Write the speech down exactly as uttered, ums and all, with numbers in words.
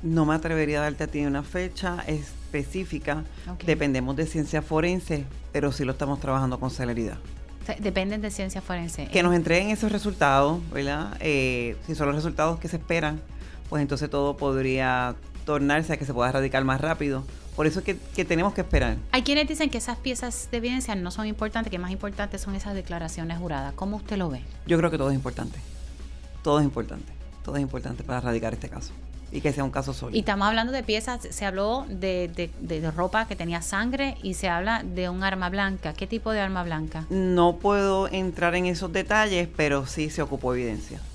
No me atrevería a darte a ti una fecha específica. Okay. Dependemos de ciencia forense, pero sí lo estamos trabajando con celeridad. O sea, dependen de ciencia forense. Que nos entreguen esos resultados, ¿verdad? Eh, si son los resultados que se esperan, pues entonces todo podría tornarse a que se pueda erradicar más rápido. Por eso es que, que tenemos que esperar. Hay quienes dicen que esas piezas de evidencia no son importantes, que más importantes son esas declaraciones juradas. ¿Cómo usted lo ve? Yo creo que todo es importante. Todo es importante. Todo es importante para erradicar este caso. Y que sea un caso sólido. Y estamos hablando de piezas, se habló de, de, de, de ropa que tenía sangre y se habla de un arma blanca. ¿Qué tipo de arma blanca? No puedo entrar en esos detalles, pero sí se ocupó evidencia.